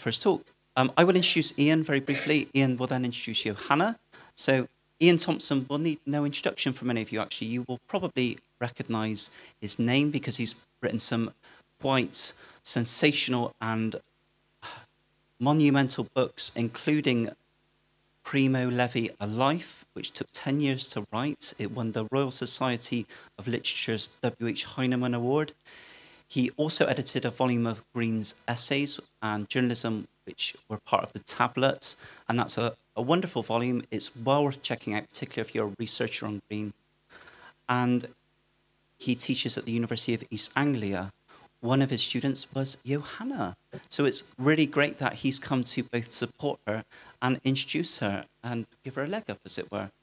first talk. I will introduce Ian very briefly. Ian will then introduce Johanna. So Ian Thompson will need no introduction from many of you, actually. You will probably recognise his name because he's written some quite sensational and monumental books, including Primo Levi, A Life, which took 10 years to write. It won the Royal Society of Literature's W.H. Heinemann Award. He also edited a volume of Green's essays and journalism, which were part of the Tablets, and that's a wonderful volume. It's well worth checking out, particularly if you're a researcher on Green. And he teaches at the University of East Anglia. One of his students was Johanna. So it's really great that he's come to both support her and introduce her and give her a leg up, as it were.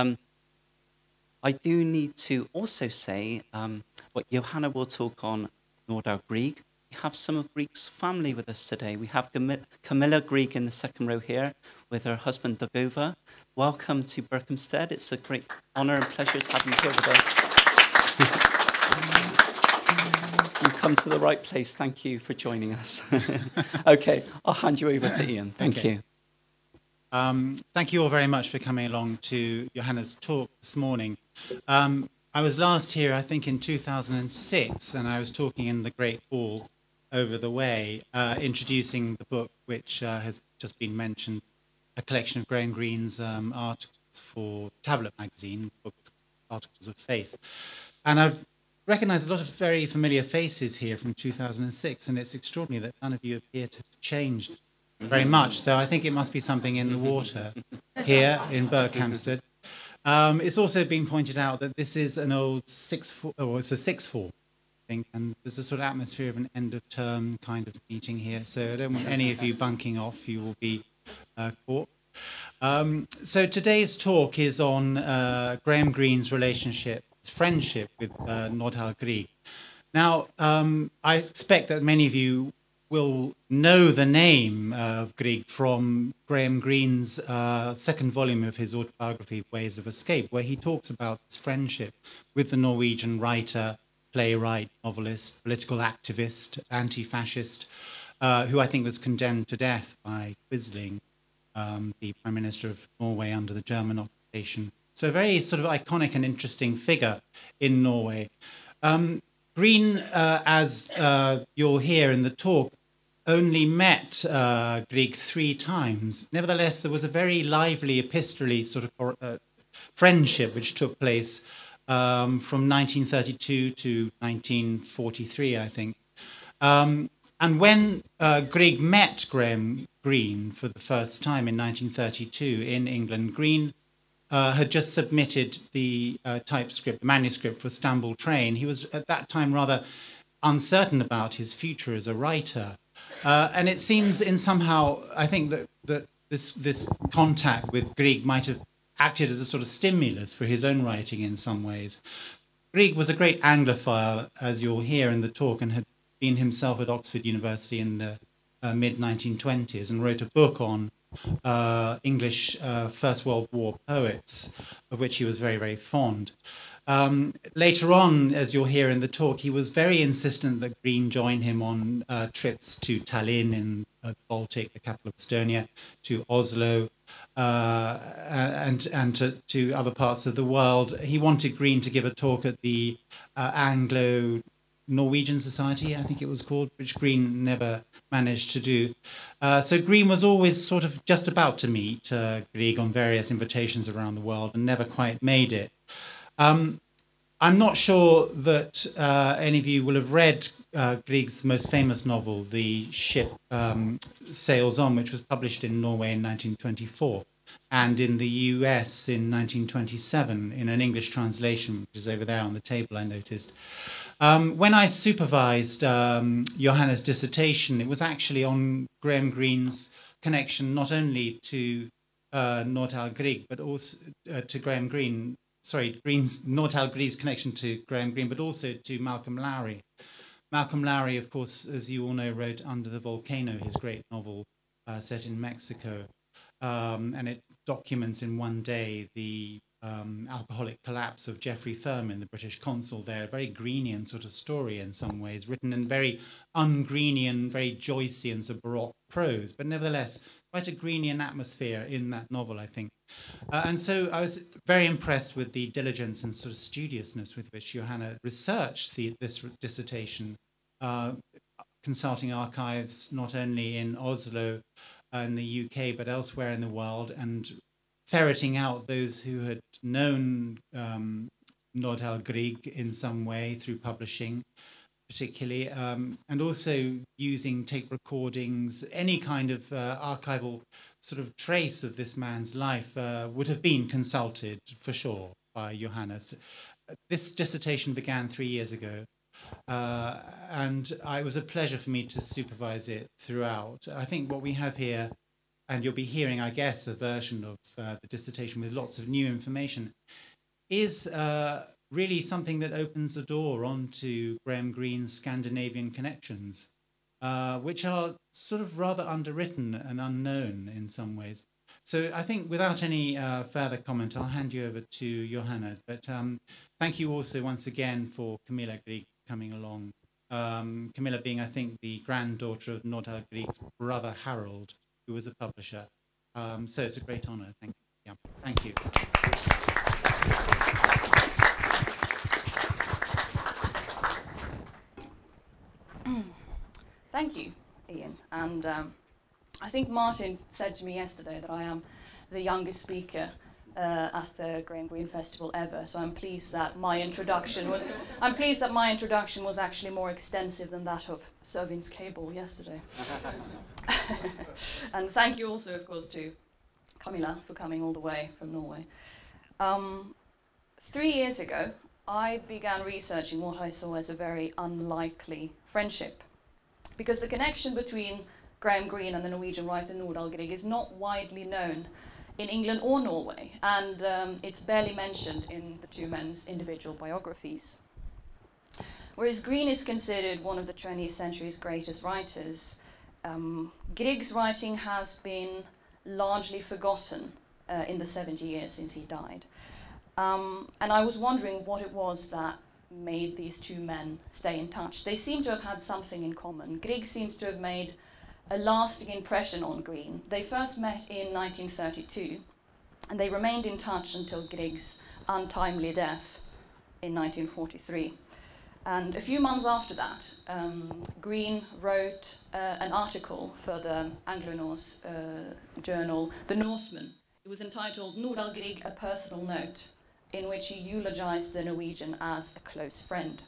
I do need to also say what Johanna will talk on Nordal Grieg. We have some of Grieg's family with us today. We have Camilla Grieg in the second row here with her husband Dagova. Welcome to Berkhamsted. It's a great honour and pleasure to have you here with us. You've come to the right place. Thank you for joining us. Okay, I'll hand you over to Ian. Thank you. Thank you all very much for coming along to Johanna's talk this morning. I was last here, I think, in 2006, and I was talking in the Great Hall over the way, introducing the book which has just been mentioned, a collection of Graham Greene's articles for Tablet magazine, books, Articles of Faith. And I've recognise a lot of very familiar faces here from 2006, and it's extraordinary that none of you appear to have changed very much. So I think it must be something in the water here in Berkhamsted. It's also been pointed out that this is an old sixth form, I think, and there's a sort of atmosphere of an end-of-term kind of meeting here. So I don't want any of you bunking off. You will be caught. So today's talk is on Graham Greene's friendship with Nordal Grieg. Now, I expect that many of you will know the name of Grieg from Graham Greene's second volume of his autobiography, Ways of Escape, where he talks about his friendship with the Norwegian writer, playwright, novelist, political activist, anti-fascist, who I think was condemned to death by Quisling, the Prime Minister of Norway under the German occupation. So a very sort of iconic and interesting figure in Norway. Greene, as you'll hear in the talk, only met Grieg 3 times. Nevertheless, there was a very lively epistolary sort of friendship which took place from 1932 to 1943, I think. And when Grieg met Graham Greene for the first time in 1932 in England, Greene had just submitted the manuscript for Stamboul Train. He was at that time rather uncertain about his future as a writer. And it seems I think that this contact with Grieg might have acted as a sort of stimulus for his own writing in some ways. Grieg was a great Anglophile, as you'll hear in the talk, and had been himself at Oxford University in the mid-1920s and wrote a book on English First World War poets, of which he was very, very fond. Later on, as you'll hear in the talk, he was very insistent that Greene join him on trips to Tallinn in the Baltic, the capital of Estonia, to Oslo, and to other parts of the world. He wanted Greene to give a talk at the Anglo-Norwegian Society, I think it was called, which Greene never managed to do. So Greene was always sort of just about to meet Grieg on various invitations around the world and never quite made it. I'm not sure that any of you will have read Grieg's most famous novel, The Ship Sails On, which was published in Norway in 1924 and in the US in 1927 in an English translation, which is over there on the table, I noticed. When I supervised Johanna's dissertation, it was actually on Graham Greene's connection not only to Nordal Grieg, but also to Graham Greene. Nordal Grieg's connection to Graham Greene, but also to Malcolm Lowry. Malcolm Lowry, of course, as you all know, wrote Under the Volcano, his great novel set in Mexico. And it documents in one day the alcoholic collapse of Geoffrey Furman, the British consul there. A very Greenian sort of story in some ways, written in very un-Greenian, very Joycean, sort of Baroque prose, but nevertheless quite a Greenian atmosphere in that novel, I think. And so I was very impressed with the diligence and sort of studiousness with which Johanna researched this dissertation, consulting archives not only in Oslo in the UK, but elsewhere in the world, and ferreting out those who had known Nordahl Grieg in some way through publishing, particularly, and also using tape recordings. Any kind of archival sort of trace of this man's life would have been consulted for sure by Johanna. This dissertation began 3 years ago, and it was a pleasure for me to supervise it throughout. I think what we have here, and you'll be hearing, I guess, a version of the dissertation with lots of new information, is really something that opens the door onto Graham Greene's Scandinavian connections, which are sort of rather underwritten and unknown in some ways. So I think without any further comment, I'll hand you over to Johanna. But thank you also once again for Camilla Grieg coming along. Camilla being, I think, the granddaughter of Nordahl Grieg's brother Harold, who was a publisher. So it's a great honor. Thank you. Yeah, thank you. Thank you, Ian. And I think Martin said to me yesterday that I am the youngest speaker at the Graham Greene Festival ever. So I'm pleased that my introduction was actually more extensive than that of Servins Cable yesterday. And thank you also, of course, to Camilla for coming all the way from Norway. 3 years ago, I began researching what I saw as a very unlikely friendship, because the connection between Graham Greene and the Norwegian writer Nordahl Grieg is not widely known in England or Norway, and it's barely mentioned in the two men's individual biographies. Whereas Greene is considered one of the 20th century's greatest writers, Grieg's writing has been largely forgotten in the 70 years since he died. And I was wondering what it was that made these two men stay in touch. They seem to have had something in common. Grieg seems to have made a lasting impression on Greene. They first met in 1932, and they remained in touch until Grieg's untimely death in 1943. And a few months after that, Greene wrote an article for the Anglo-Norse journal, The Norseman. It was entitled Nordahl Grieg, A Personal Note, in which he eulogized the Norwegian as a close friend.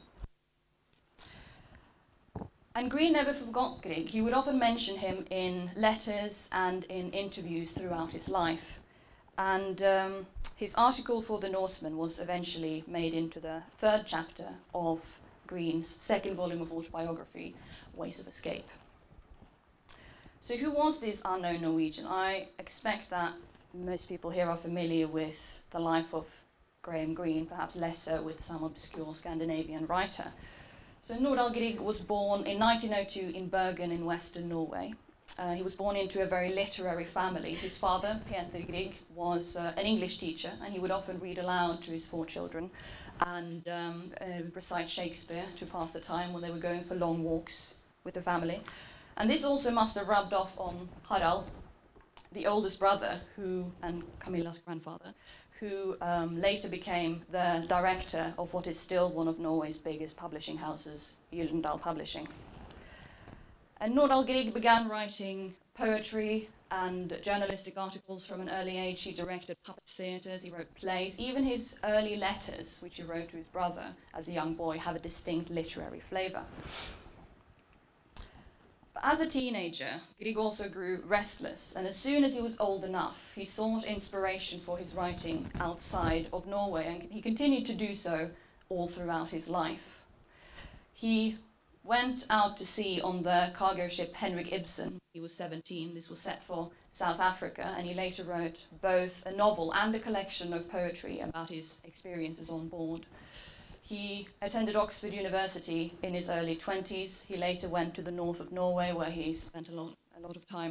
And Greene never forgot Grieg. He would often mention him in letters and in interviews throughout his life. And his article for The Norseman was eventually made into the third chapter of Greene's second volume of autobiography, Ways of Escape. So who was this unknown Norwegian? I expect that most people here are familiar with the life of Graham Greene, perhaps less so with some obscure Scandinavian writer. So Nordahl Grieg was born in 1902 in Bergen in western Norway. He was born into a very literary family. His father, Peter Grieg, was an English teacher, and he would often read aloud to his 4 children and recite Shakespeare to pass the time when they were going for long walks with the family. And this also must have rubbed off on Harald, the oldest brother, and Camilla's grandfather, who later became the director of what is still one of Norway's biggest publishing houses, Gyldendal Publishing. And Nordahl Grieg began writing poetry and journalistic articles from an early age. He directed puppet theatres, he wrote plays. Even his early letters, which he wrote to his brother as a young boy, have a distinct literary flavour. But as a teenager, Grieg also grew restless, and as soon as he was old enough, he sought inspiration for his writing outside of Norway, and he continued to do so all throughout his life. He went out to sea on the cargo ship Henrik Ibsen. He was 17. This was set for South Africa, and he later wrote both a novel and a collection of poetry about his experiences on board. He attended Oxford University in his early 20s. He later went to the north of Norway, where he spent a lot of time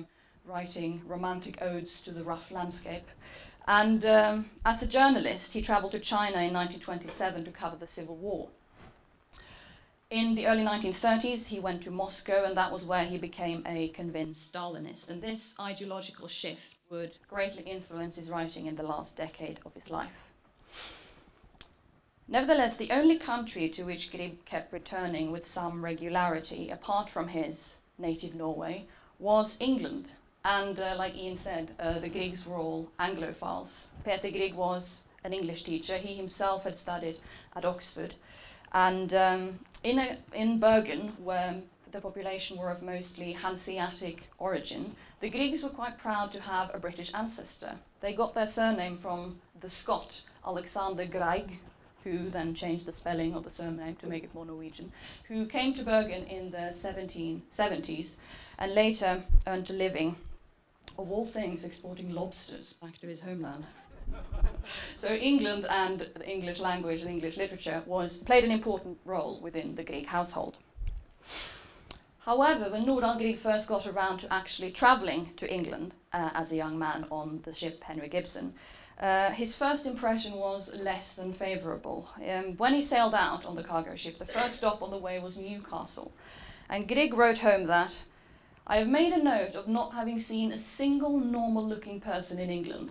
writing romantic odes to the rough landscape. And as a journalist, he travelled to China in 1927 to cover the Civil War. In the early 1930s, he went to Moscow, and that was where he became a convinced Stalinist. And this ideological shift would greatly influence his writing in the last decade of his life. Nevertheless, the only country to which Grieg kept returning with some regularity, apart from his native Norway, was England. And like Ian said, the Griegs were all Anglophiles. Peter Grieg was an English teacher. He himself had studied at Oxford. And in Bergen, where the population were of mostly Hanseatic origin, the Griegs were quite proud to have a British ancestor. They got their surname from the Scot, Alexander Grieg, who then changed the spelling of the surname to make it more Norwegian, who came to Bergen in the 1770s and later earned a living, of all things, exporting lobsters back to his homeland. So England and the English language and English literature played an important role within the Grieg household. However, when Nordahl Grieg first got around to actually travelling to England as a young man on the ship Henry Gibson, his first impression was less than favourable. When he sailed out on the cargo ship, the first stop on the way was Newcastle. And Grieg wrote home that, "I have made a note of not having seen a single normal-looking person in England.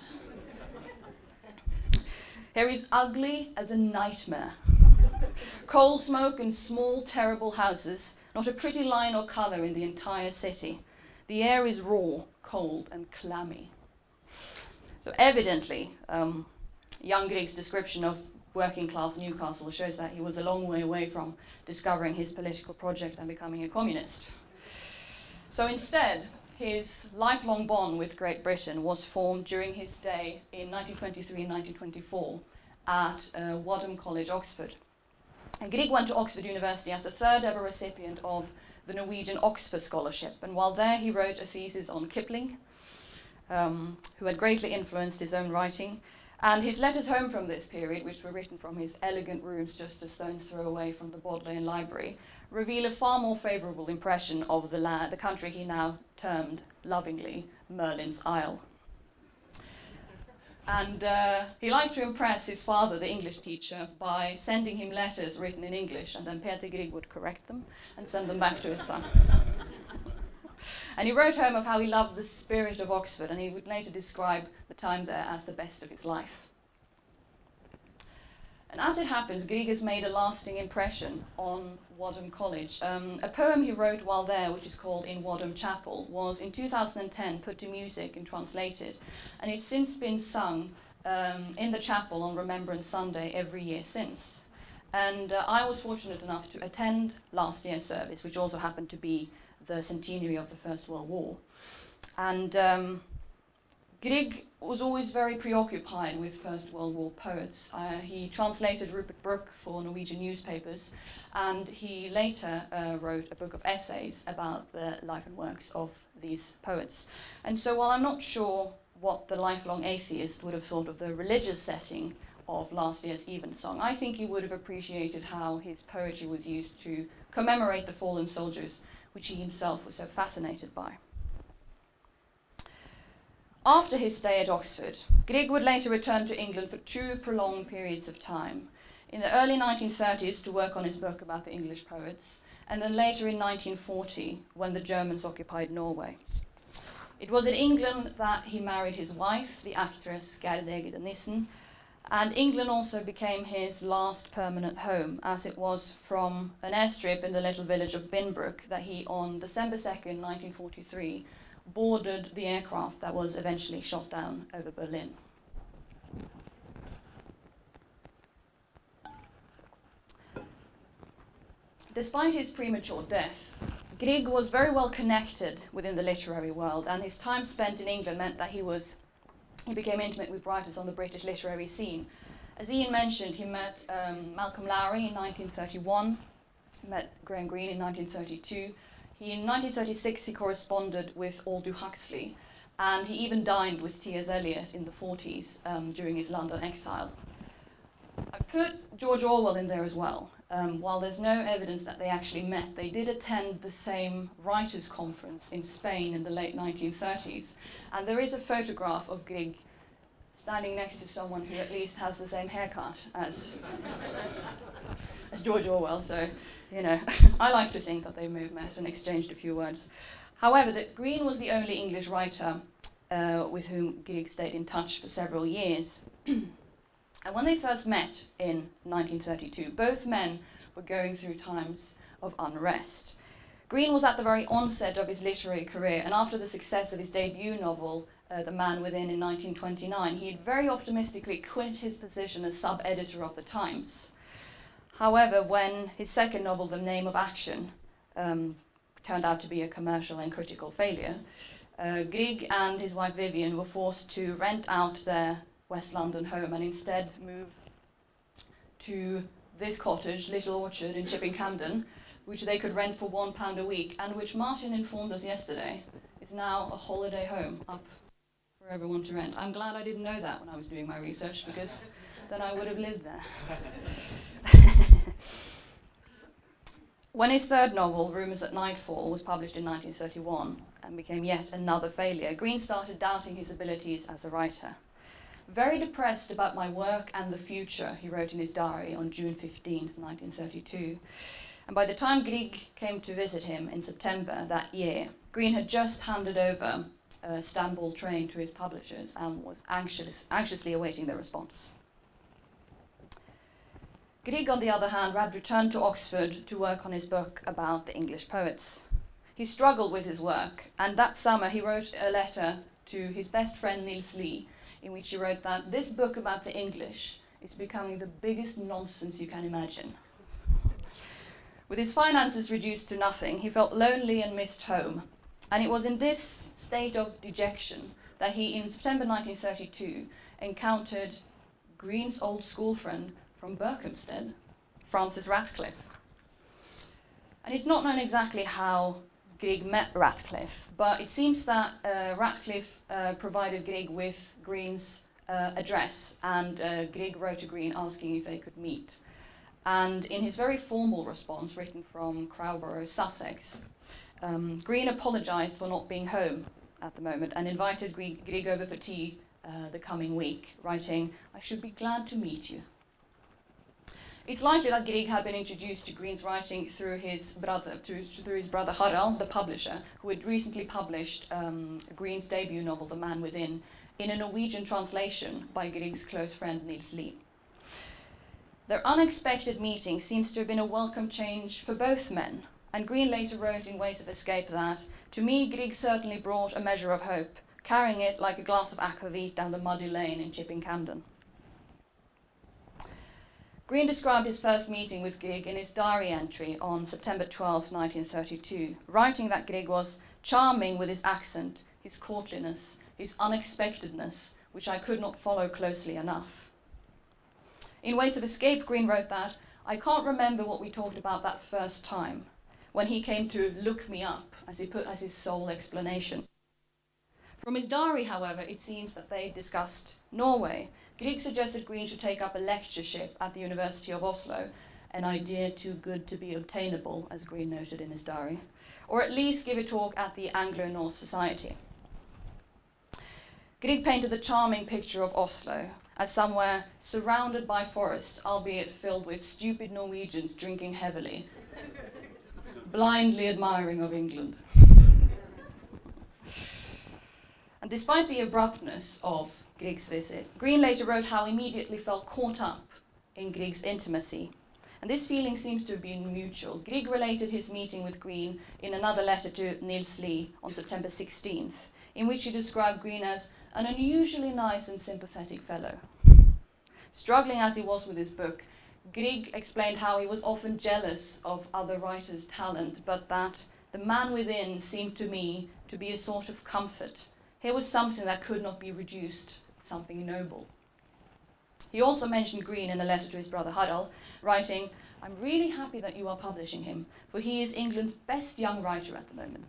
Here is ugly as a nightmare. Coal smoke and small, terrible houses, not a pretty line or colour in the entire city. The air is raw, cold and clammy." So evidently, young Grieg's description of working-class Newcastle shows that he was a long way away from discovering his political project and becoming a communist. So instead, his lifelong bond with Great Britain was formed during his stay in 1923 and 1924 at Wadham College, Oxford. And Grieg went to Oxford University as the third ever recipient of the Norwegian Oxford Scholarship. And while there, he wrote a thesis on Kipling, who had greatly influenced his own writing. And his letters home from this period, which were written from his elegant rooms just a stone's throw away from the Bodleian Library, reveal a far more favourable impression of the country he now termed lovingly Merlin's Isle. And he liked to impress his father, the English teacher, by sending him letters written in English, and then Peter Grieg would correct them and send them back to his son. And he wrote home of how he loved the spirit of Oxford, and he would later describe the time there as the best of his life. And as it happens, Grieg has made a lasting impression on Wadham College. A poem he wrote while there, which is called In Wadham Chapel, was in 2010 put to music and translated, and it's since been sung in the chapel on Remembrance Sunday every year since. And I was fortunate enough to attend last year's service, which also happened to be the centenary of the First World War. And Grieg was always very preoccupied with First World War poets. He translated Rupert Brooke for Norwegian newspapers, and he later wrote a book of essays about the life and works of these poets. And so while I'm not sure what the lifelong atheist would have thought of the religious setting of last year's Evensong, I think he would have appreciated how his poetry was used to commemorate the fallen soldiers, which he himself was so fascinated by. After his stay at Oxford, Grieg would later return to England for 2 prolonged periods of time. In the early 1930s to work on his book about the English poets, and then later in 1940 when the Germans occupied Norway. It was in England that he married his wife, the actress Gerd Egede Nissen, and England also became his last permanent home, as it was from an airstrip in the little village of Binbrook that he, on December 2nd, 1943, boarded the aircraft that was eventually shot down over Berlin. Despite his premature death, Grieg was very well connected within the literary world, and his time spent in England meant that he became intimate with writers on the British literary scene. As Ian mentioned, he met Malcolm Lowry in 1931, met Graham Greene in 1932. In 1936, he corresponded with Aldous Huxley, and he even dined with T.S. Eliot in the 40s during his London exile. I put George Orwell in there as well. while there's no evidence that they actually met, they did attend the same writers' conference in Spain in the late 1930s. And there is a photograph of Grieg standing next to someone who at least has the same haircut as George Orwell. So, you know, I like to think that they may have met and exchanged a few words. However, that Green was the only English writer with whom Grieg stayed in touch for several years. And when they first met in 1932, both men were going through times of unrest. Green was at the very onset of his literary career, and after the success of his debut novel, The Man Within, in 1929, he had very optimistically quit his position as sub-editor of the Times. However, when his second novel, The Name of Action, turned out to be a commercial and critical failure, Grieg and his wife Vivian were forced to rent out their West London home and instead move to this cottage, Little Orchard in Chipping Campden, which they could rent for £1 a week, and which Martin informed us yesterday is now a holiday home up for everyone to rent. I'm glad I didn't know that when I was doing my research, because then I would have lived there. When his third novel, Rumours at Nightfall, was published in 1931 and became yet another failure, Green started doubting his abilities as a writer. Very depressed about my work and the future, he wrote in his diary on June 15th, 1932. And by the time Grieg came to visit him in September that year, Green had just handed over Stamboul Train to his publishers and was anxiously awaiting their response. Grieg, on the other hand, had returned to Oxford to work on his book about the English poets. He struggled with his work, and that summer he wrote a letter to his best friend Niels Lee, in which he wrote that this book about the English is becoming the biggest nonsense you can imagine. With his finances reduced to nothing, he felt lonely and missed home. And it was in this state of dejection that he, in September 1932, encountered Green's old school friend from Berkhamsted, Francis Ratcliffe. And it's not known exactly how Grieg met Ratcliffe, but it seems that Ratcliffe provided Grieg with Green's address, and Grieg wrote to Green asking if they could meet. And in his very formal response, written from Crowborough, Sussex, Green apologised for not being home at the moment and invited Grieg over for tea the coming week, writing, "I should be glad to meet you." It's likely that Grieg had been introduced to Green's writing through his brother Harald, the publisher, who had recently published Green's debut novel, The Man Within, in a Norwegian translation by Grieg's close friend Niels Lee. Their unexpected meeting seems to have been a welcome change for both men, and Green later wrote in Ways of Escape that, "To me, Grieg certainly brought a measure of hope, carrying it like a glass of aquavit down the muddy lane in Chipping Campden." Green described his first meeting with Grieg in his diary entry on September 12, 1932, writing that Grieg was charming with his accent, his courtliness, his unexpectedness, which I could not follow closely enough. In Ways of Escape, Green wrote that, "I can't remember what we talked about that first time, when he came to look me up," as he put as his sole explanation. From his diary, however, it seems that they discussed Norway. Grieg suggested Green should take up a lectureship at the University of Oslo, an idea too good to be obtainable, as Green noted in his diary, or at least give a talk at the Anglo-Norse Society. Grieg painted the charming picture of Oslo as somewhere surrounded by forests, albeit filled with stupid Norwegians drinking heavily, blindly admiring of England. And despite the abruptness of Grieg's visit, Green later wrote how he immediately felt caught up in Grieg's intimacy. And this feeling seems to have been mutual. Grieg related his meeting with Green in another letter to Niels Lee on September 16th, in which he described Green as an unusually nice and sympathetic fellow. Struggling as he was with his book, Grieg explained how he was often jealous of other writers' talent, but that The Man Within seemed to me to be a sort of comfort. Here was something that could not be reduced, something noble. He also mentioned Green in a letter to his brother Harald, writing, "I'm really happy that you are publishing him, for he is England's best young writer at the moment."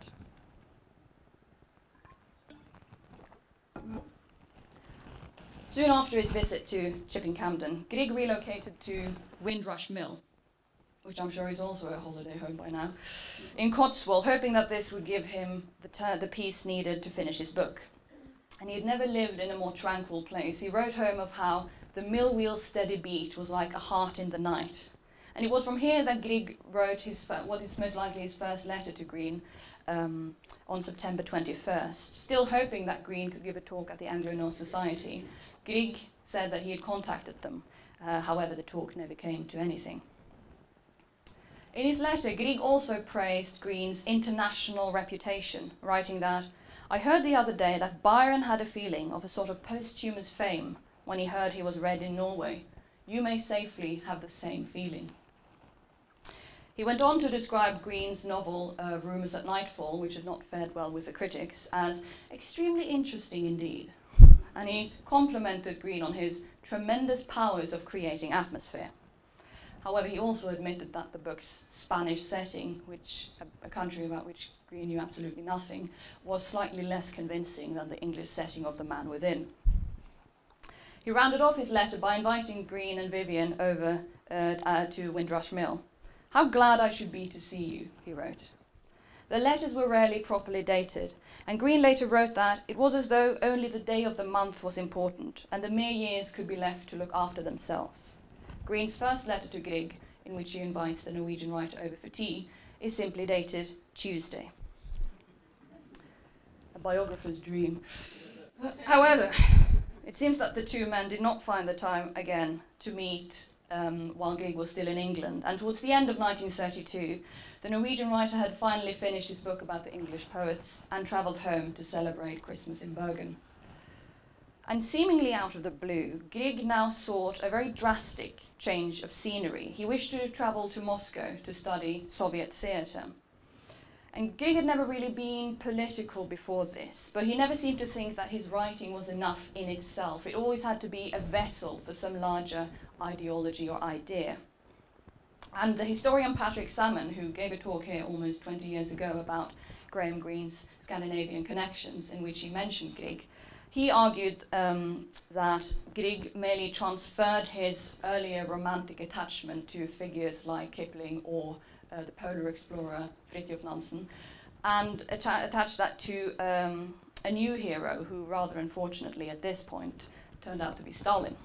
Soon after his visit to Chipping Campden, Grieg relocated to Windrush Mill, which I'm sure is also a holiday home by now, in Cotswold, hoping that this would give him the peace needed to finish his book. And he had never lived in a more tranquil place. He wrote home of how the mill wheel's steady beat was like a heart in the night. And it was from here that Grieg wrote what is most likely his first letter to Green on September 21st, still hoping that Green could give a talk at the Anglo-Norse Society. Grieg said that he had contacted them, however the talk never came to anything. In his letter, Grieg also praised Green's international reputation, writing that, "I heard the other day that Byron had a feeling of a sort of posthumous fame when he heard he was read in Norway. You may safely have the same feeling." He went on to describe Green's novel, Rumours at Nightfall, which had not fared well with the critics, as extremely interesting indeed. And he complimented Green on his tremendous powers of creating atmosphere. However, he also admitted that the book's Spanish setting, which a country about which Green knew absolutely nothing, was slightly less convincing than the English setting of The Man Within. He rounded off his letter by inviting Green and Vivian over to Windrush Mill. "How glad I should be to see you," he wrote. The letters were rarely properly dated, and Green later wrote that it was as though only the day of the month was important, and the mere years could be left to look after themselves. Green's first letter to Grieg, in which he invites the Norwegian writer over for tea, is simply dated Tuesday. A biographer's dream. However, it seems that the two men did not find the time again to meet while Grieg was still in England, and towards the end of 1932, the Norwegian writer had finally finished his book about the English poets and travelled home to celebrate Christmas in Bergen. And seemingly out of the blue, Grieg now sought a very drastic change of scenery. He wished to travel to Moscow to study Soviet theatre. And Grieg had never really been political before this, but he never seemed to think that his writing was enough in itself. It always had to be a vessel for some larger ideology or idea. And the historian Patrick Salmon, who gave a talk here almost 20 years ago about Graham Greene's Scandinavian connections, in which he mentioned Grieg, he argued that Grieg merely transferred his earlier romantic attachment to figures like Kipling or the polar explorer Fridtjof Nansen, and attached that to a new hero who, rather unfortunately at this point, turned out to be Stalin.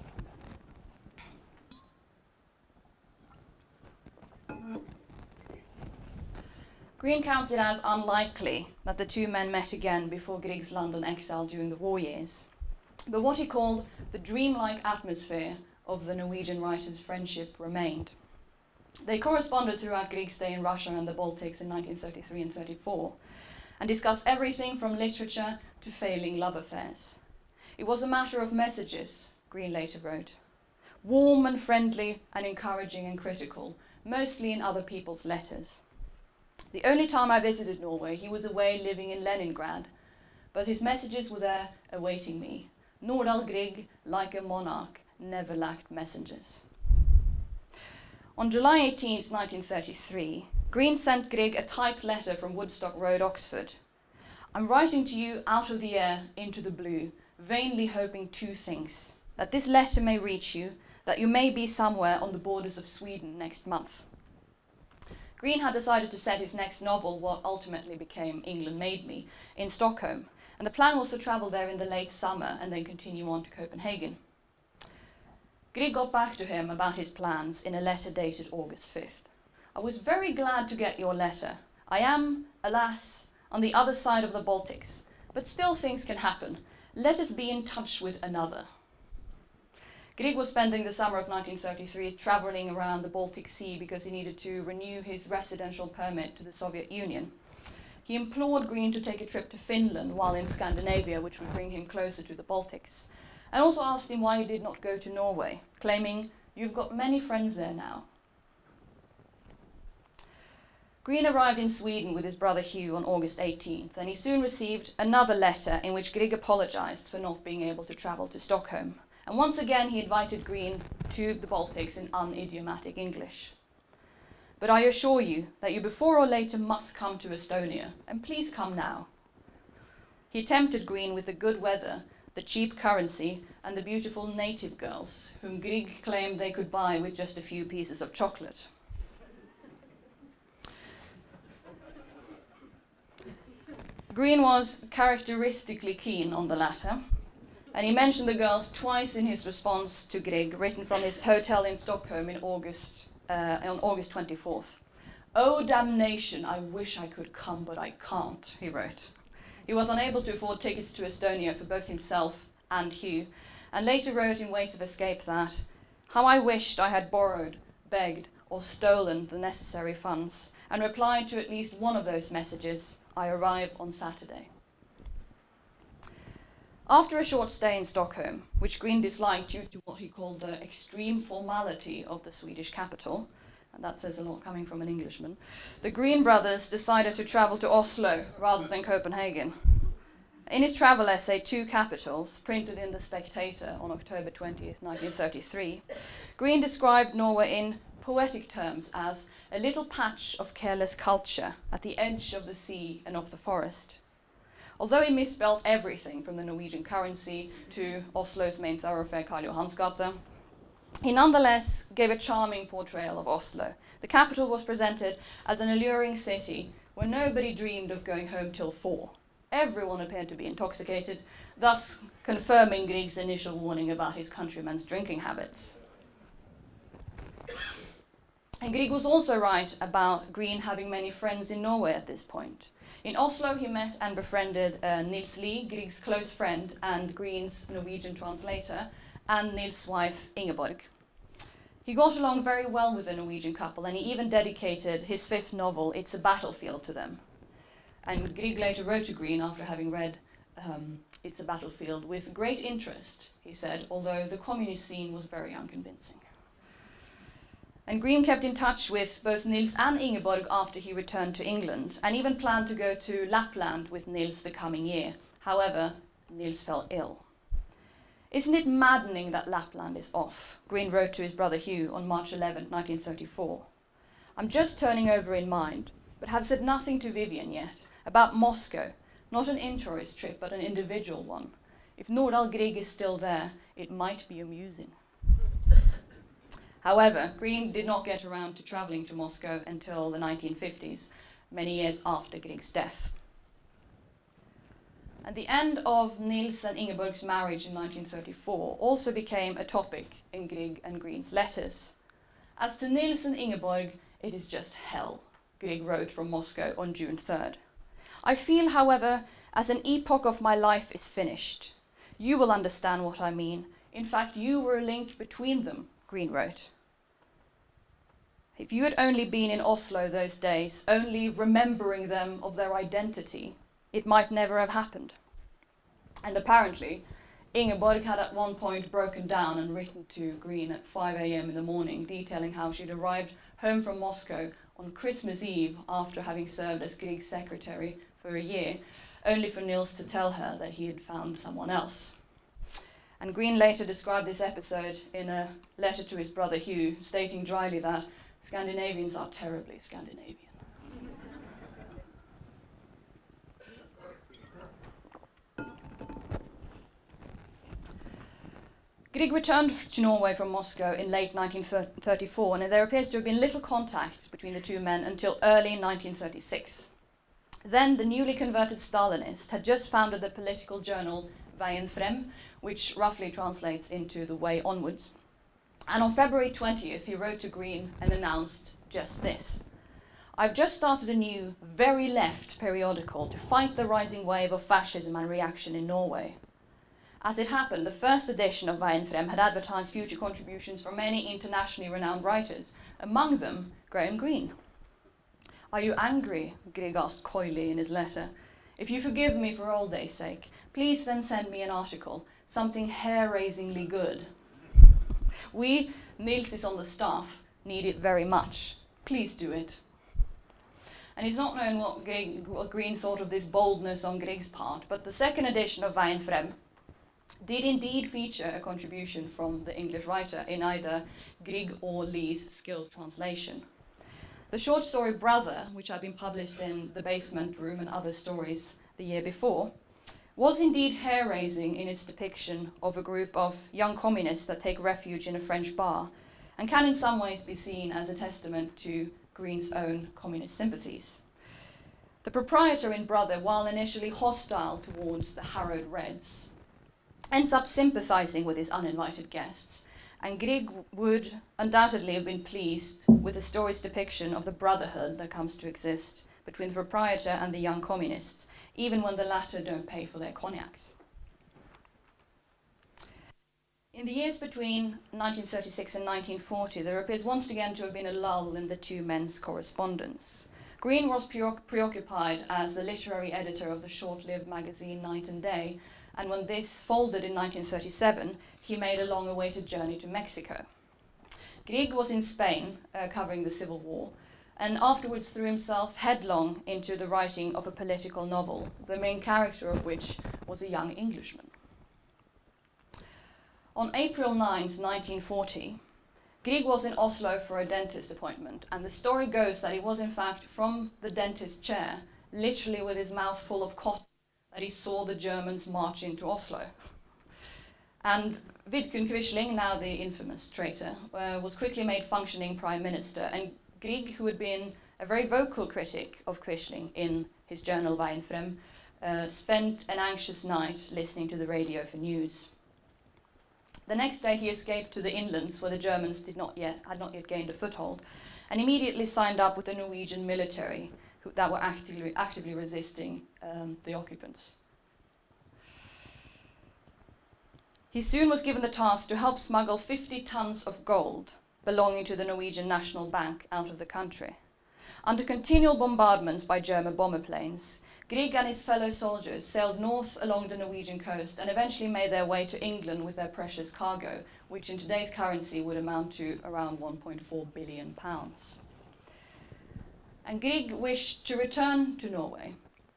Green counts it as unlikely that the two men met again before Grieg's London exile during the war years. But what he called the dreamlike atmosphere of the Norwegian writer's friendship remained. They corresponded throughout Grieg's stay in Russia and the Baltics in 1933 and 34, and discussed everything from literature to failing love affairs. It was a matter of messages, Green later wrote, warm and friendly and encouraging and critical, mostly in other people's letters. The only time I visited Norway, he was away living in Leningrad, but his messages were there awaiting me. Nordahl Grieg, like a monarch, never lacked messengers. On July 18, 1933, Green sent Grieg a typed letter from Woodstock Road, Oxford. "I'm writing to you out of the air into the blue, vainly hoping two things: that this letter may reach you, that you may be somewhere on the borders of Sweden next month." Green had decided to set his next novel, what ultimately became England Made Me, in Stockholm, and the plan was to travel there in the late summer and then continue on to Copenhagen. Grieg got back to him about his plans in a letter dated August 5th. "I was very glad to get your letter. I am, alas, on the other side of the Baltics, but still things can happen. Let us be in touch with another." Grieg was spending the summer of 1933 traveling around the Baltic Sea because he needed to renew his residential permit to the Soviet Union. He implored Green to take a trip to Finland while in Scandinavia, which would bring him closer to the Baltics, and also asked him why he did not go to Norway, claiming, "You've got many friends there now." Green arrived in Sweden with his brother Hugh on August 18th, and he soon received another letter in which Grieg apologized for not being able to travel to Stockholm. And once again he invited Green to the Baltics in unidiomatic English. "But I assure you that you before or later must come to Estonia, and please come now." He tempted Green with the good weather, the cheap currency, and the beautiful native girls, whom Grieg claimed they could buy with just a few pieces of chocolate. Green was characteristically keen on the latter, and he mentioned the girls twice in his response to Grieg, written from his hotel in Stockholm on August 24th. "Oh, damnation, I wish I could come, but I can't," he wrote. He was unable to afford tickets to Estonia for both himself and Hugh, and later wrote in Ways of Escape that, "How I wished I had borrowed, begged, or stolen the necessary funds," and replied to at least one of those messages, "I arrive on Saturday." After a short stay in Stockholm, which Green disliked due to what he called the extreme formality of the Swedish capital, and that says a lot coming from an Englishman, the Green brothers decided to travel to Oslo rather than Copenhagen. In his travel essay, Two Capitals, printed in The Spectator on October 20th, 1933, Green described Norway in poetic terms as a little patch of careless culture at the edge of the sea and of the forest. Although he misspelled everything from the Norwegian currency to Oslo's main thoroughfare, Karl Johans gate, he nonetheless gave a charming portrayal of Oslo. The capital was presented as an alluring city where nobody dreamed of going home till 4. Everyone appeared to be intoxicated, thus confirming Grieg's initial warning about his countrymen's drinking habits. And Grieg was also right about Green having many friends in Norway at this point. In Oslo, he met and befriended Nils Lie, Grieg's close friend and Green's Norwegian translator, and Nils' wife, Ingeborg. He got along very well with the Norwegian couple, and he even dedicated his 5th novel, It's a Battlefield, to them. And Grieg later wrote to Green after having read It's a Battlefield with great interest, he said, although the communist scene was very unconvincing. And Green kept in touch with both Nils and Ingeborg after he returned to England, and even planned to go to Lapland with Nils the coming year. However, Nils fell ill. "Isn't it maddening that Lapland is off?" Green wrote to his brother Hugh on March 11, 1934. "I'm just turning over in mind, but have said nothing to Vivian yet, about Moscow, not an in-tourist trip, but an individual one. If Nordahl Grieg is still there, it might be amusing." However, Green did not get around to travelling to Moscow until the 1950s, many years after Grieg's death. And the end of Nils and Ingeborg's marriage in 1934 also became a topic in Grieg and Green's letters. "As to Nils and Ingeborg, it is just hell," Grieg wrote from Moscow on June 3rd. "I feel, however, as an epoch of my life is finished. You will understand what I mean. In fact, you were a link between them," Green wrote. "If you had only been in Oslo those days, only remembering them of their identity, it might never have happened." And apparently, Ingeborg had at one point broken down and written to Green at 5 a.m. in the morning, detailing how she'd arrived home from Moscow on Christmas Eve after having served as Grieg's secretary for a year, only for Nils to tell her that he had found someone else. And Green later described this episode in a letter to his brother Hugh, stating dryly that Scandinavians are terribly Scandinavian. Grieg returned to Norway from Moscow in late 1934, and there appears to have been little contact between the two men until early 1936. Then the newly converted Stalinist had just founded the political journal Veien Frem, which roughly translates into The Way Onwards. And on February 20th, he wrote to Green and announced just this: "I've just started a new, very left periodical to fight the rising wave of fascism and reaction in Norway." As it happened, the first edition of Veien Frem had advertised future contributions from many internationally renowned writers, among them Graham Greene. "Are you angry?" Grieg asked coyly in his letter. "If you forgive me for old days' sake, please then send me an article, something hair-raisingly good. We, Nils is on the staff, need it very much. Please do it." And it's not known what Green thought of this boldness on Grieg's part, but the second edition of Veien Frem did indeed feature a contribution from the English writer in either Grieg or Lie's skilled translation. The short story Brother, which had been published in The Basement Room and Other Stories the year before, was indeed hair-raising in its depiction of a group of young communists that take refuge in a French bar, and can in some ways be seen as a testament to Green's own communist sympathies. The proprietor in Brother, while initially hostile towards the harrowed Reds, ends up sympathising with his uninvited guests, and Grieg would undoubtedly have been pleased with the story's depiction of the brotherhood that comes to exist between the proprietor and the young communists, even when the latter don't pay for their cognacs. In the years between 1936 and 1940, there appears once again to have been a lull in the two men's correspondence. Green was preoccupied as the literary editor of the short-lived magazine Night and Day, and when this folded in 1937, he made a long-awaited journey to Mexico. Grieg was in Spain, covering the Civil War, and afterwards threw himself headlong into the writing of a political novel, the main character of which was a young Englishman. On April 9th, 1940, Grieg was in Oslo for a dentist appointment, and the story goes that he was in fact from the dentist chair, literally with his mouth full of cotton, that he saw the Germans march into Oslo. And Vidkun Quisling, now the infamous traitor, was quickly made functioning prime minister, and Grieg, who had been a very vocal critic of Quisling in his journal Veien Frem, spent an anxious night listening to the radio for news. The next day he escaped to the inlands where the Germans had not yet gained a foothold, and immediately signed up with the Norwegian military that were actively resisting the occupants. He soon was given the task to help smuggle 50 tons of gold belonging to the Norwegian National Bank out of the country. Under continual bombardments by German bomber planes, Grieg and his fellow soldiers sailed north along the Norwegian coast and eventually made their way to England with their precious cargo, which in today's currency would amount to around £1.4 billion. And Grieg wished to return to Norway.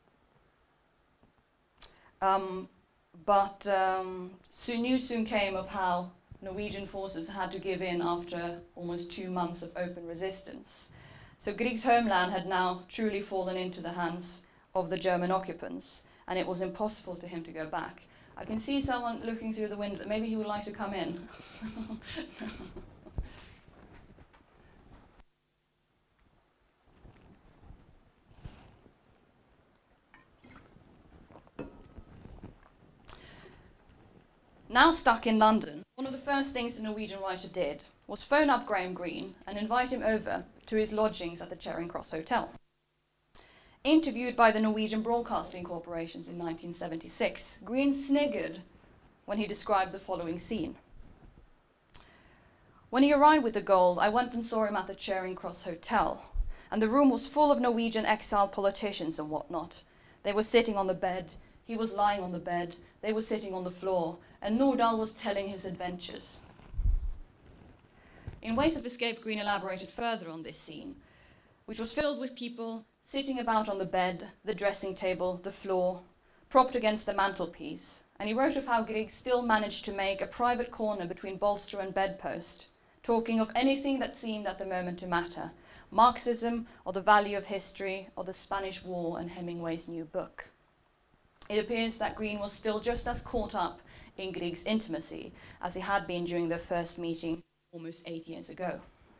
But news soon came of how Norwegian forces had to give in after almost 2 months of open resistance. So Grieg's homeland had now truly fallen into the hands of the German occupants, and it was impossible for him to go back. I can see someone looking through the window. Maybe he would like to come in. Now stuck in London, one of the first things the Norwegian writer did was phone up Graham Greene and invite him over to his lodgings at the Charing Cross Hotel. Interviewed by the Norwegian Broadcasting Corporations in 1976, Greene sniggered when he described the following scene. When he arrived with the gold, I went and saw him at the Charing Cross Hotel, and the room was full of Norwegian exiled politicians and whatnot. They were sitting on the bed, he was lying on the bed, they were sitting on the floor, and Nordahl was telling his adventures. In Ways of Escape, Greene elaborated further on this scene, which was filled with people sitting about on the bed, the dressing table, the floor, propped against the mantelpiece, and he wrote of how Grieg still managed to make a private corner between bolster and bedpost, talking of anything that seemed at the moment to matter, Marxism, or the value of history, or the Spanish War and Hemingway's new book. It appears that Greene was still just as caught up in Grieg's intimacy as he had been during their first meeting almost 8 years ago.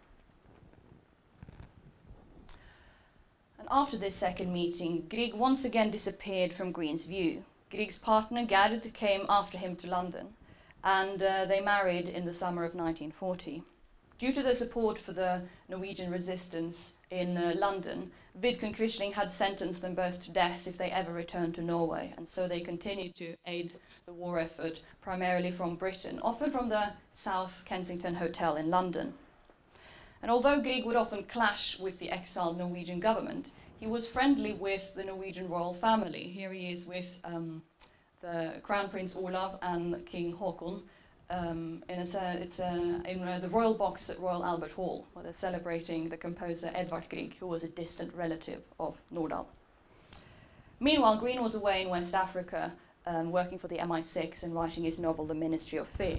And after this second meeting, Grieg once again disappeared from Greene's view. Grieg's partner, Gerd, came after him to London, and they married in the summer of 1940. Due to their support for the Norwegian resistance in London, Vidkun Quisling had sentenced them both to death if they ever returned to Norway, and so they continued to aid the war effort, primarily from Britain, often from the South Kensington Hotel in London. And although Grieg would often clash with the exiled Norwegian government, he was friendly with the Norwegian royal family. Here he is with the Crown Prince Olav and King Haakon in the royal box at Royal Albert Hall, where they're celebrating the composer Edvard Grieg, who was a distant relative of Nordahl. Meanwhile, Greene was away in West Africa, working for the MI6 and writing his novel The Ministry of Fear.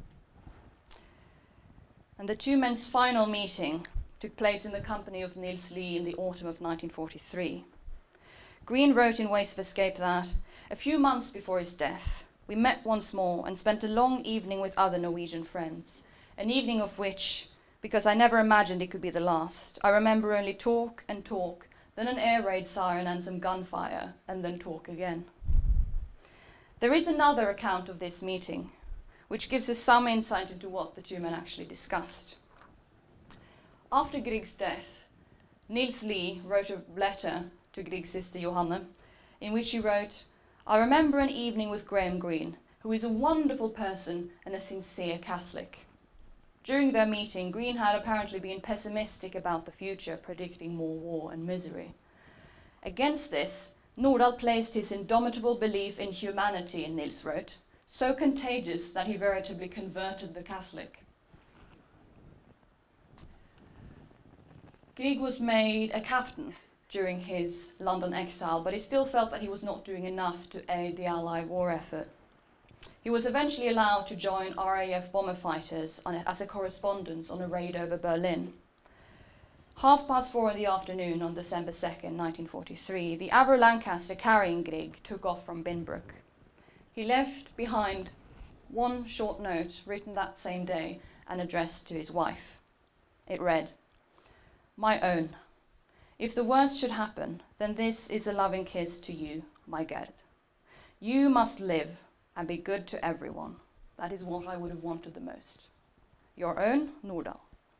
And the two men's final meeting took place in the company of Niels Lie in the autumn of 1943. Greene wrote in Ways of Escape that, a few months before his death, we met once more and spent a long evening with other Norwegian friends, an evening of which, because I never imagined it could be the last, I remember only talk and talk, then an air raid siren and some gunfire, and then talk again. There is another account of this meeting, which gives us some insight into what the two men actually discussed. After Grieg's death, Niels Lie wrote a letter to Grieg's sister Johanne, in which he wrote, "I remember an evening with Graham Greene, who is a wonderful person and a sincere Catholic." During their meeting, Greene had apparently been pessimistic about the future, predicting more war and misery. Against this, Nordahl placed his indomitable belief in humanity, Niels wrote, so contagious that he veritably converted the Catholic. Grieg was made a captain during his London exile, but he still felt that he was not doing enough to aid the Allied war effort. He was eventually allowed to join RAF bomber fighters as a correspondent on a raid over Berlin. 4:30 in the afternoon on December 2nd, 1943, the Avro Lancaster carrying Grieg took off from Binbrook. He left behind one short note written that same day and addressed to his wife. It read, "My own, if the worst should happen, then this is a loving kiss to you, my Gerd. You must live and be good to everyone. That is what I would have wanted the most. Your own Nordahl."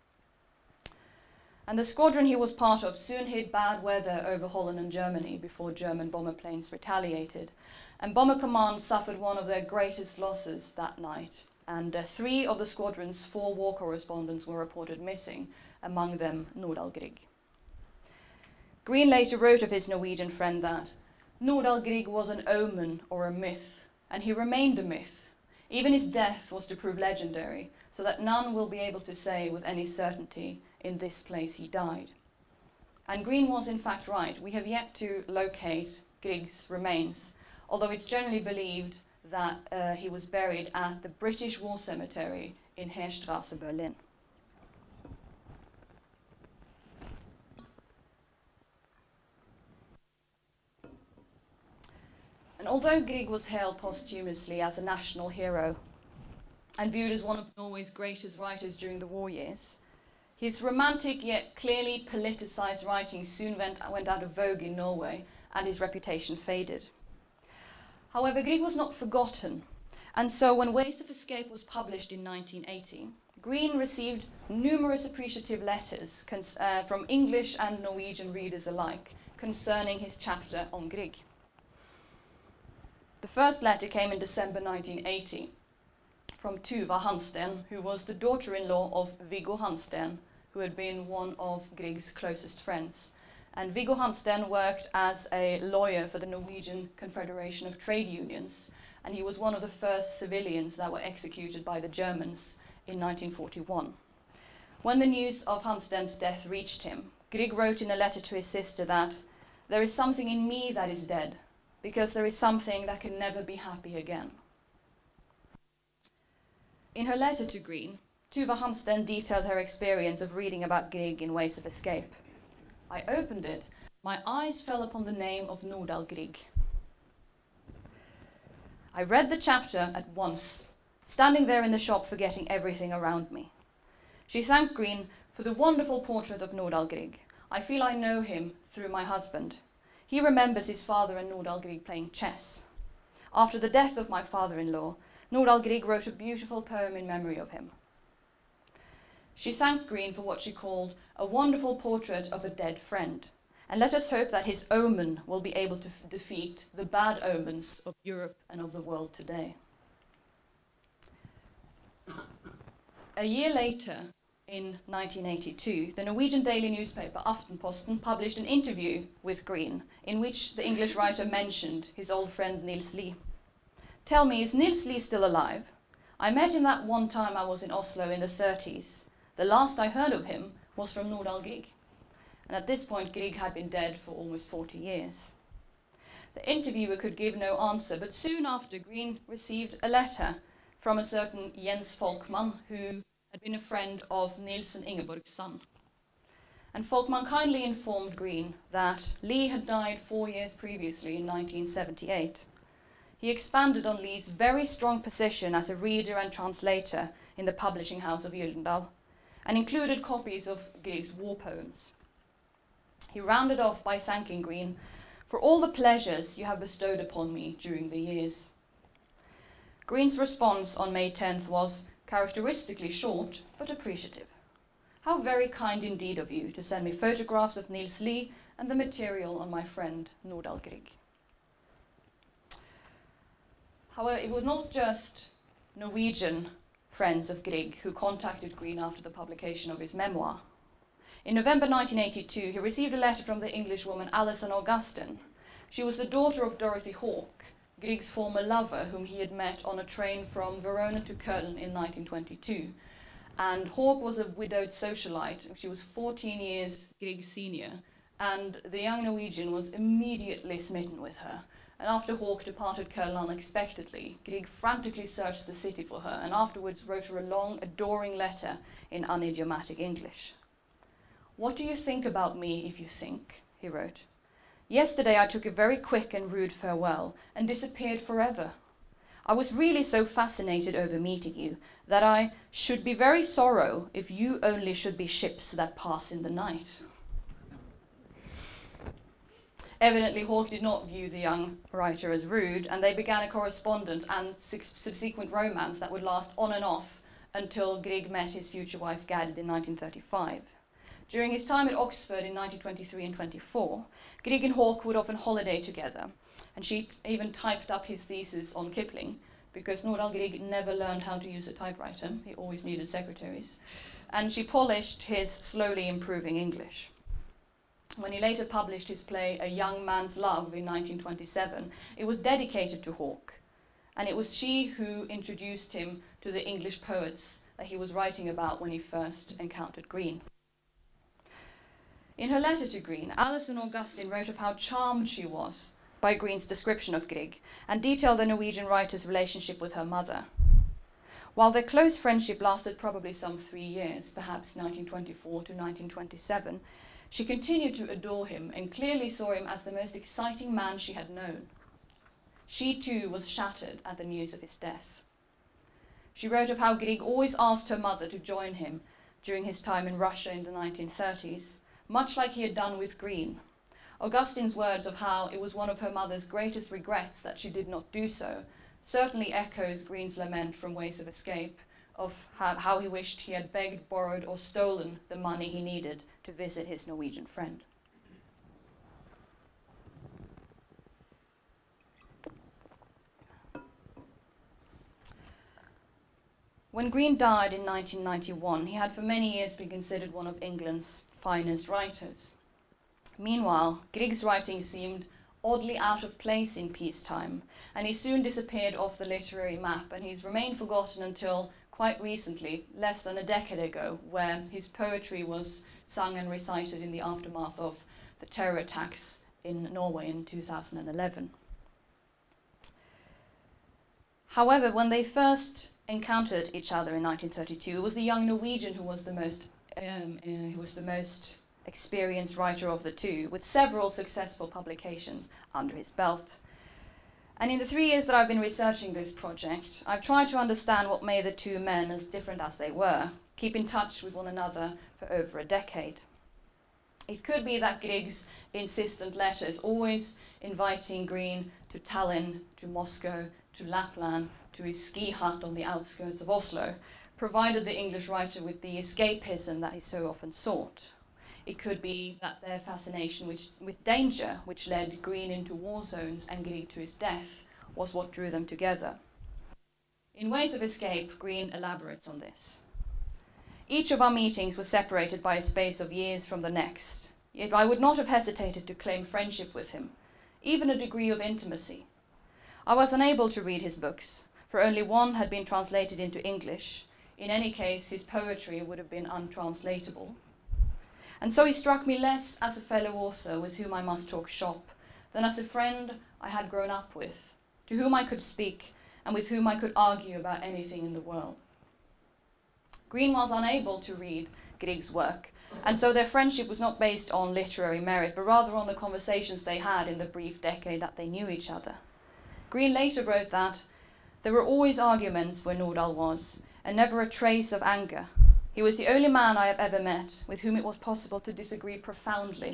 And the squadron he was part of soon hit bad weather over Holland and Germany before German bomber planes retaliated. And Bomber Command suffered one of their greatest losses that night. And 3 of the squadron's 4 war correspondents were reported missing, among them Nordahl Grieg. Greene later wrote of his Norwegian friend that Nordahl Grieg was an omen or a myth, and he remained a myth. Even his death was to prove legendary, so that none will be able to say with any certainty, in this place he died. And Greene was in fact right. We have yet to locate Grieg's remains, although it's generally believed that he was buried at the British War Cemetery in Heerstrasse, Berlin. And although Grieg was hailed posthumously as a national hero and viewed as one of Norway's greatest writers during the war years, his romantic yet clearly politicized writings soon went out of vogue in Norway, and his reputation faded. However, Grieg was not forgotten, and so when Ways of Escape was published in 1980, Greene received numerous appreciative letters from English and Norwegian readers alike concerning his chapter on Grieg. The first letter came in December 1980 from Tuva Hansten, who was the daughter-in-law of Viggo Hansten, who had been one of Grieg's closest friends. And Viggo Hansten worked as a lawyer for the Norwegian Confederation of Trade Unions, and he was one of the first civilians that were executed by the Germans in 1941. When the news of Hansten's death reached him, Grieg wrote in a letter to his sister that "there is something in me that is dead, because there is something that can never be happy again." In her letter to Greene, Tuva Hansten detailed her experience of reading about Grieg in Ways of Escape. "I opened it. My eyes fell upon the name of Nordahl Grieg. I read the chapter at once, standing there in the shop forgetting everything around me." She thanked Greene for the wonderful portrait of Nordahl Grieg. "I feel I know him through my husband. He remembers his father and Nordahl Grieg playing chess. After the death of my father-in-law, Nordahl Grieg wrote a beautiful poem in memory of him." She thanked Greene for what she called a wonderful portrait of a dead friend, and let us hope that his omen will be able to defeat the bad omens of Europe and of the world today. A year later, in 1982, the Norwegian daily newspaper Aftenposten published an interview with Greene in which the English writer mentioned his old friend Niels Lie. "Tell me, is Niels Lie still alive? I met him that one time I was in Oslo in the 30s. The last I heard of him was from Nordahl Grieg." And at this point, Grieg had been dead for almost 40 years. The interviewer could give no answer, but soon after, Greene received a letter from a certain Jens Folkman, who had been a friend of Niels and Ingeborg's son. And Folkman kindly informed Greene that Lie had died 4 years previously in 1978. He expanded on Lie's very strong position as a reader and translator in the publishing house of Gyldendal, and included copies of Grieg's war poems. He rounded off by thanking Green for all the pleasures you have bestowed upon me during the years. Green's response on May 10th was characteristically short but appreciative. How very kind indeed of you to send me photographs of Niels Lee and the material on my friend Nordahl Grieg. However, it was not just Norwegian friends of Grieg who contacted Green after the publication of his memoir. In November 1982, he received a letter from the Englishwoman Alison Augustin. She was the daughter of Dorothy Hawke, Grieg's former lover, whom he had met on a train from Verona to Köln in 1922. And Hawke was a widowed socialite. She was 14 years Grieg's senior, and the young Norwegian was immediately smitten with her. And after Hawke departed Köln unexpectedly, Grieg frantically searched the city for her and afterwards wrote her a long, adoring letter in unidiomatic English. "What do you think about me, if you think?" he wrote. "Yesterday I took a very quick and rude farewell and disappeared forever. I was really so fascinated over meeting you that I should be very sorrow if you only should be ships that pass in the night." Evidently, Hawke did not view the young writer as rude, and they began a correspondence and subsequent romance that would last on and off until Grieg met his future wife Gerd in 1935. During his time at Oxford in 1923 and 24, Grieg and Hawke would often holiday together, and she even typed up his thesis on Kipling, because Nordahl Grieg never learned how to use a typewriter. He always needed secretaries. And she polished his slowly improving English. When he later published his play A Young Man's Love in 1927, it was dedicated to Hawke, and it was she who introduced him to the English poets that he was writing about when he first encountered Green. In her letter to Green, Alison Augustin wrote of how charmed she was by Green's description of Grieg and detailed the Norwegian writer's relationship with her mother. While their close friendship lasted probably some 3 years, perhaps 1924 to 1927, she continued to adore him and clearly saw him as the most exciting man she had known. She too was shattered at the news of his death. She wrote of how Grieg always asked her mother to join him during his time in Russia in the 1930s, much like he had done with Green. Augustin's words of how it was one of her mother's greatest regrets that she did not do so certainly echoes Green's lament from Ways of Escape, of how he wished he had begged, borrowed, or stolen the money he needed to visit his Norwegian friend. When Green died in 1991, he had for many years been considered one of England's finest writers. Meanwhile, Grieg's writing seemed oddly out of place in peacetime, and he soon disappeared off the literary map, and he's remained forgotten until quite recently, less than a decade ago, where his poetry was sung and recited in the aftermath of the terror attacks in Norway in 2011. However, when they first encountered each other in 1932, it was the young Norwegian who was the most experienced writer of the two, with several successful publications under his belt. And in the 3 years that I've been researching this project, I've tried to understand what made the two men, as different as they were, keep in touch with one another for over a decade. It could be that Grieg's insistent letters, always inviting Green to Tallinn, to Moscow, to Lapland, to his ski hut on the outskirts of Oslo, provided the English writer with the escapism that he so often sought. It could be that their fascination with danger, which led Green into war zones and Grieg to his death, was what drew them together. In Ways of Escape, Green elaborates on this. Each of our meetings was separated by a space of years from the next, yet I would not have hesitated to claim friendship with him, even a degree of intimacy. I was unable to read his books, for only one had been translated into English. In any case, his poetry would have been untranslatable. And so he struck me less as a fellow author with whom I must talk shop, than as a friend I had grown up with, to whom I could speak, and with whom I could argue about anything in the world. Green was unable to read Grieg's work, and so their friendship was not based on literary merit, but rather on the conversations they had in the brief decade that they knew each other. Green later wrote that there were always arguments where Nordahl was, and never a trace of anger. He was the only man I have ever met with whom it was possible to disagree profoundly,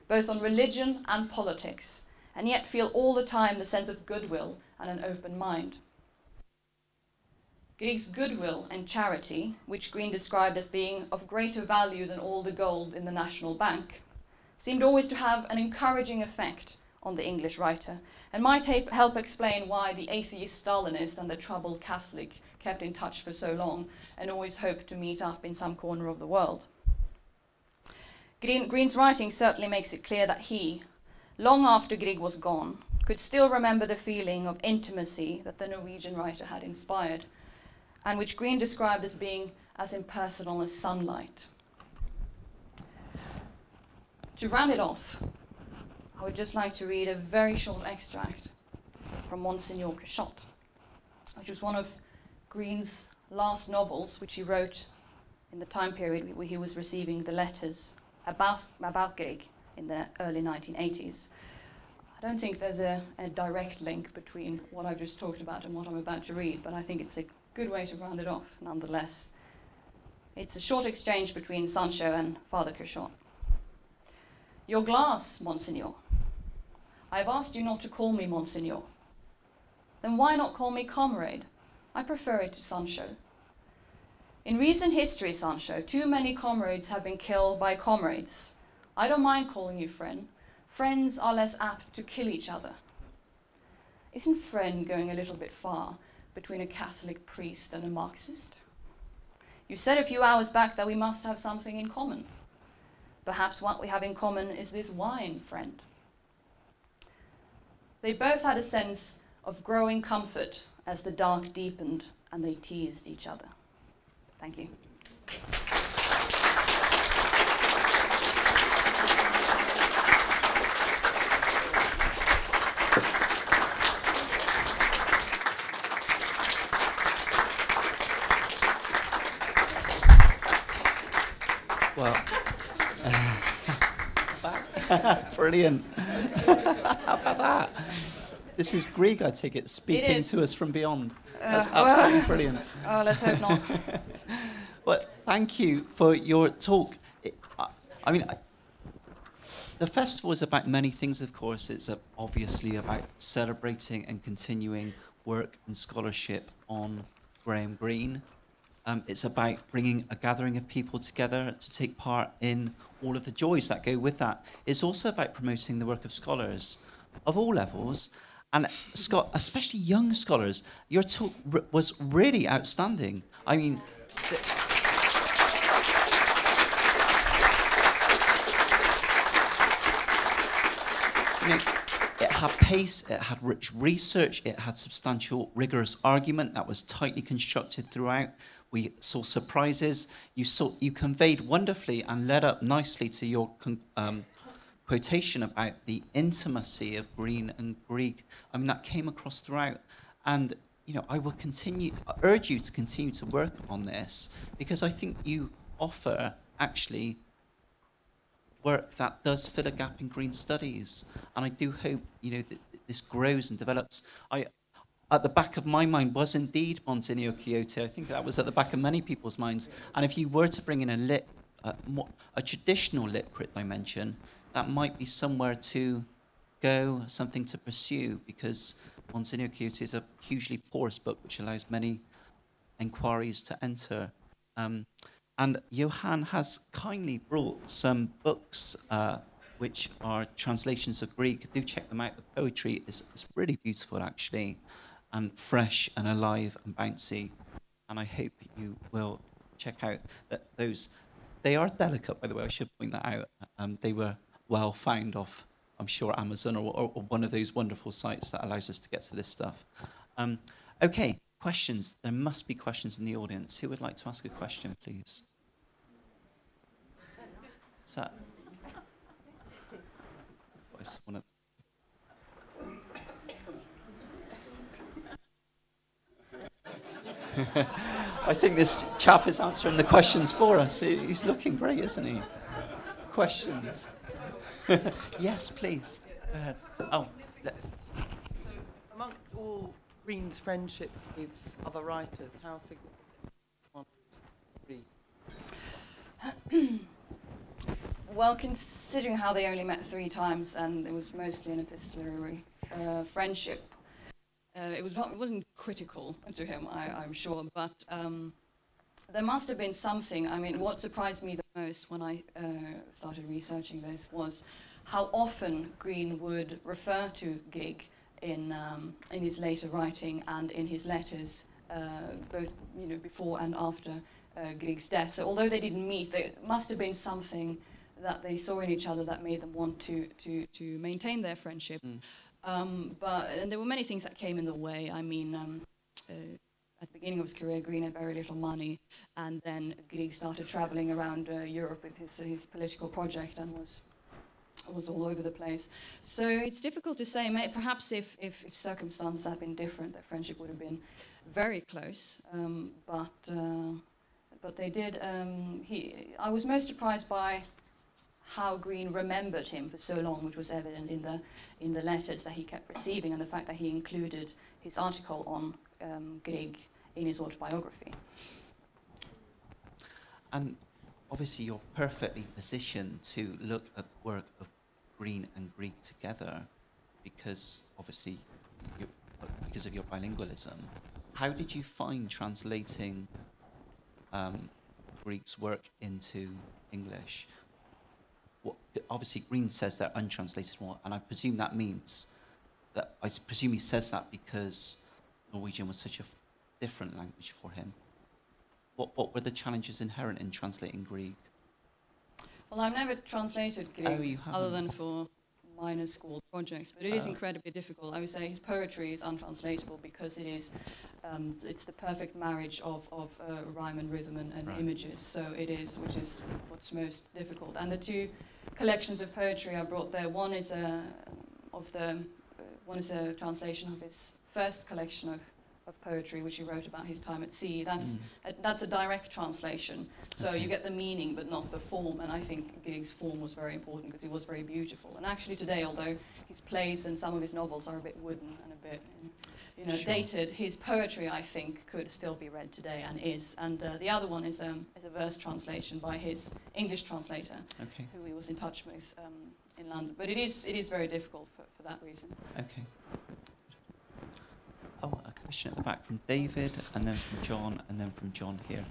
both on religion and politics, and yet feel all the time the sense of goodwill and an open mind. Grieg's goodwill and charity, which Green described as being of greater value than all the gold in the National Bank, seemed always to have an encouraging effect on the English writer, and might help explain why the atheist Stalinist and the troubled Catholic kept in touch for so long and always hoped to meet up in some corner of the world. Green's writing certainly makes it clear that he, long after Grieg was gone, could still remember the feeling of intimacy that the Norwegian writer had inspired, and which Green described as being as impersonal as sunlight. To round it off, I would just like to read a very short extract from Monseigneur Cachot, which was one of Green's last novels, which he wrote in the time period where he was receiving the letters about Grieg in the early 1980s. I don't think there's a direct link between what I've just talked about and what I'm about to read, but I think it's a good way to round it off, nonetheless. It's a short exchange between Sancho and Father Cachot. Your glass, Monseigneur. I have asked you not to call me Monseigneur. Then why not call me comrade? I prefer it to Sancho. In recent history, Sancho, too many comrades have been killed by comrades. I don't mind calling you friend. Friends are less apt to kill each other. Isn't friend going a little bit far between a Catholic priest and a Marxist? You said a few hours back that we must have something in common. Perhaps what we have in common is this wine, friend. They both had a sense of growing comfort as the dark deepened and they teased each other. Thank you. Well, brilliant. How about that? This is Grieg, I take it, speaking to us from beyond. That's absolutely brilliant. Oh, let's hope not. Well, thank you for your talk. The festival is about many things, of course. It's obviously about celebrating and continuing work and scholarship on Graham Greene. It's about bringing a gathering of people together to take part in all of the joys that go with that. It's also about promoting the work of scholars of all levels, and especially young scholars. Your talk was really outstanding. I mean, it had pace, it had rich research, it had substantial, rigorous argument that was tightly constructed throughout. We saw surprises. You conveyed wonderfully and led up nicely to your quotation about the intimacy of Greene and Grieg. I mean, that came across throughout. And, I will urge you to continue to work on this, because I think you offer, actually, work that does fill a gap in Greene studies. And I do hope, that this grows and develops. At the back of my mind was indeed Monsignor Quixote. I think that was at the back of many people's minds. And if you were to bring in a traditional lit crit dimension, that might be somewhere to go, something to pursue, because Monsignor Quixote is a hugely porous book which allows many inquiries to enter. And Johan has kindly brought some books which are translations of Greek. Do check them out. The poetry is really beautiful, actually, and fresh and alive and bouncy. And I hope you will check out those. They are delicate, by the way, I should point that out. They were well found off, I'm sure, Amazon or one of those wonderful sites that allows us to get to this stuff. Okay, questions. There must be questions in the audience. Who would like to ask a question, please? Is that? I think this chap is answering the questions for us. He's looking great, isn't he? Questions? Yes, please. Go ahead. Oh. So, amongst all Greene's friendships with other writers, how significant is one Green? Well, considering how they only met 3 times and it was mostly an epistolary friendship, it wasn't critical to him, I'm sure, but there must have been something. I mean, what surprised me the most when I started researching this was how often Green would refer to Grieg in his later writing and in his letters, both before and after Grieg's death. So although they didn't meet, there must have been something that they saw in each other that made them want to maintain their friendship. And there were many things that came in the way. I mean, at the beginning of his career, Green had very little money, and then Grieg started traveling around Europe with his political project and was all over the place. So it's difficult to say. Perhaps if circumstances had been different, their friendship would have been very close. But they did. I was most surprised by how Green remembered him for so long, which was evident in the letters that he kept receiving, and the fact that he included his article on Grieg in his autobiography. And obviously you're perfectly positioned to look at the work of Green and Grieg together because obviously because of your bilingualism. How did you find translating Grieg's work into English? Obviously Green says they're untranslatable, and I presume that means that, I presume he says that because Norwegian was such a different language for him. What were the challenges inherent in translating Grieg? Well, I've never translated Grieg other than for minor school projects, but it is incredibly difficult. I would say his poetry is untranslatable because it is it's the perfect marriage of rhyme and rhythm and images. So it is, which is what's most difficult. And the 2 collections of poetry I brought there. One is a translation of his first collection of poetry, which he wrote about his time at sea. That's a direct translation. So you get the meaning, but not the form. And I think Grieg's form was very important because it was very beautiful. And actually today, although his plays and some of his novels are a bit wooden and a bit, dated, his poetry, I think, could still be read today and is. And the other one is a verse translation by his English translator, who he was in touch with in London. But it is very difficult for that reason. Okay. Oh, a question at the back from David, and then from John, and then from John here.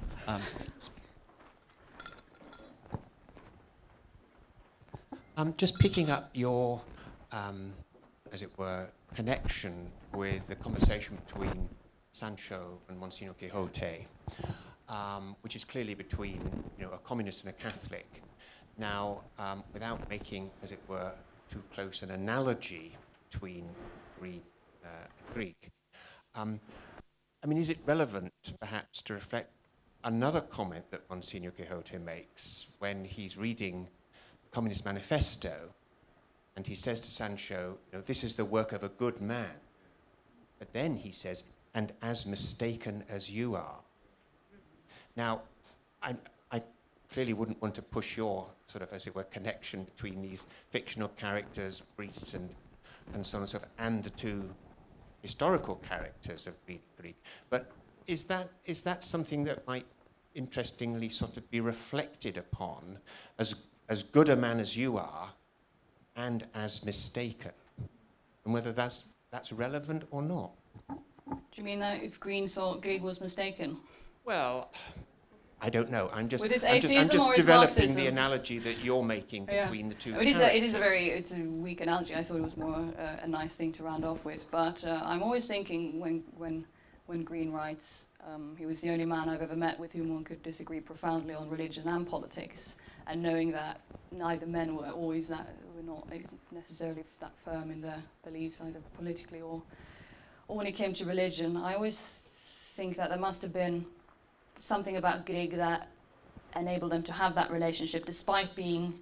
Just picking up your, as it were, connection with the conversation between Sancho and Monsignor Quixote, which is clearly between a communist and a Catholic. Now, without making, as it were, too close an analogy between Grieg and Greek, I mean, is it relevant, perhaps, to reflect another comment that Monsignor Quixote makes when he's reading the Communist Manifesto, and he says to Sancho, this is the work of a good man. But then he says, and as mistaken as you are. Now, I clearly wouldn't want to push your sort of, as it were, connection between these fictional characters, priests and so on and so forth, and the 2 historical characters of Grieg. But is that something that might interestingly sort of be reflected upon as good a man as you are and as mistaken, and whether that's relevant or not? Do you mean that if Green thought Grieg was mistaken? Well, I don't know. I'm just developing Marxism? The analogy that you're making between the 2 it's a weak analogy. I thought it was more a nice thing to round off with. But I'm always thinking when Green writes, he was the only man I've ever met with whom one could disagree profoundly on religion and politics, and knowing that neither men were not necessarily that firm in their beliefs, either politically or when it came to religion. I always think that there must have been something about Grieg that enabled them to have that relationship despite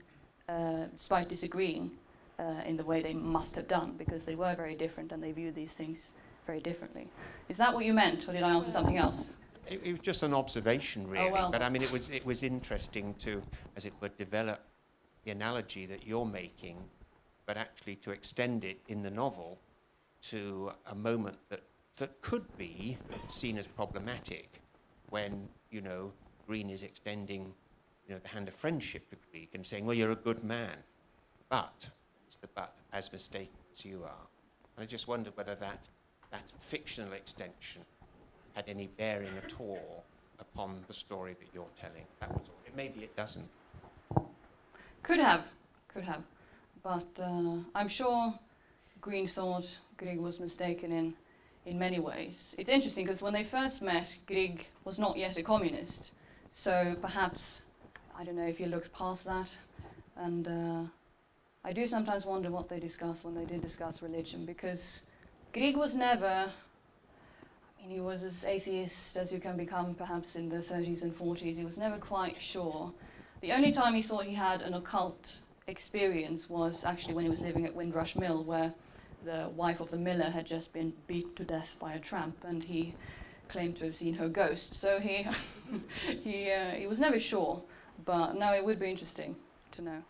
disagreeing in the way they must have done, because they were very different and they viewed these things very differently. Is that what you meant, or did I answer something else? It was just an observation, really. Oh, well. But I mean, it was interesting to, as it were, develop the analogy that you're making, but actually to extend it in the novel to a moment that could be seen as problematic when, Green is extending the hand of friendship to Grieg and saying, well, you're a good man, but, it's the but, as mistaken as you are. And I just wondered whether that fictional extension had any bearing at all upon the story that you're telling. That was all. Maybe it doesn't. Could have. But I'm sure Green thought Grieg was mistaken in many ways. It's interesting because when they first met, Grieg was not yet a communist. So perhaps, I don't know if you looked past that. And I do sometimes wonder what they discussed when they did discuss religion, because Grieg was never, he was as atheist as you can become perhaps in the 30s and 40s. He was never quite sure. The only time he thought he had an occult experience was actually when he was living at Windrush Mill, where the wife of the miller had just been beat to death by a tramp, and he claimed to have seen her ghost. So he was never sure, but now it would be interesting to know.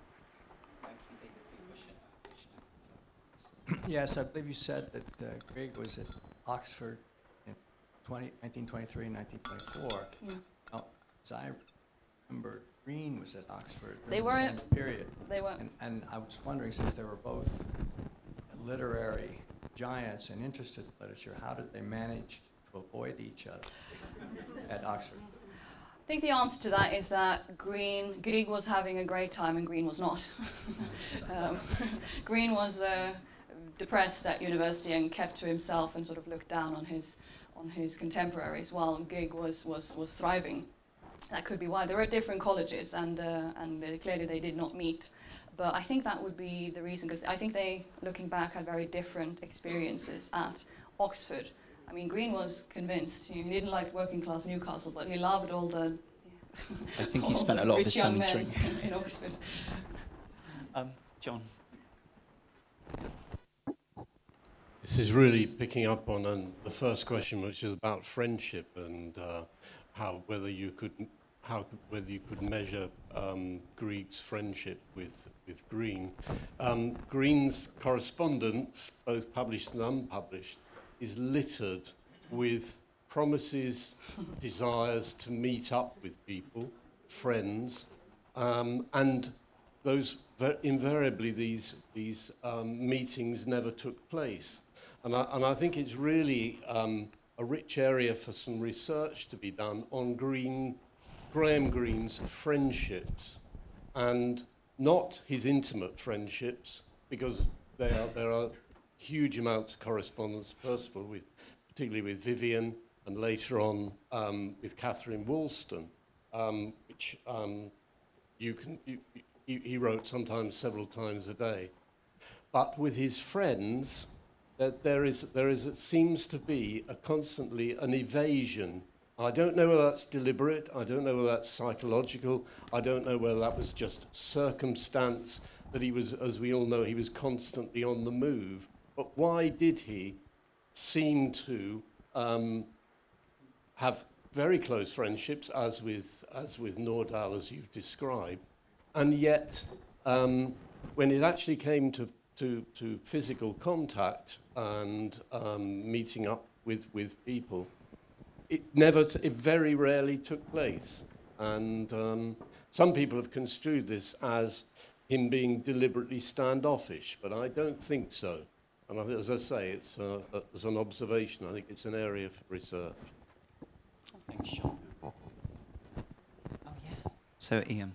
Yes, I believe you said that Grieg was at Oxford in 1923 and 1924. Yeah. Now, as I remember, Green was at Oxford They during were. the same period. They were. And I was wondering, since they were both literary giants and interested in literature, how did they manage to avoid each other at Oxford? I think the answer to that is that Grieg was having a great time and Green was not. Green was depressed at university and kept to himself and sort of looked down on his contemporaries, while Grieg was thriving. That could be why. They were at different colleges, and clearly they did not meet. But I think that would be the reason, because I think they, looking back, had very different experiences at Oxford. I mean, Green was convinced. He didn't like working class Newcastle, but he loved all the I think he spent a lot of his rich young time men drinking. in Oxford. John. This is really picking up on the first question, which is about friendship and whether you could measure Grieg's friendship with Green. Green's correspondence, both published and unpublished, is littered with promises, desires to meet up with people, friends, and those invariably these meetings never took place. And I think it's really a rich area for some research to be done on Graham Greene's friendships, and not his intimate friendships, because there are huge amounts of correspondence, first of all, particularly with Vivian, and later on with Catherine Woolston, which he wrote sometimes several times a day. But with his friends, it seems to be constantly an evasion. I don't know whether that's deliberate, I don't know whether that's psychological, I don't know whether that was just circumstance, that he was, as we all know, he was constantly on the move. But why did he seem to have very close friendships, as with Nordahl, as you've described, and yet when it actually came to physical contact and meeting up with people, it very rarely took place. And some people have construed this as him being deliberately standoffish, but I don't think so. And as I say, it's as an observation, I think it's an area for research. Thanks, Sean. Oh, yeah. So, Ian.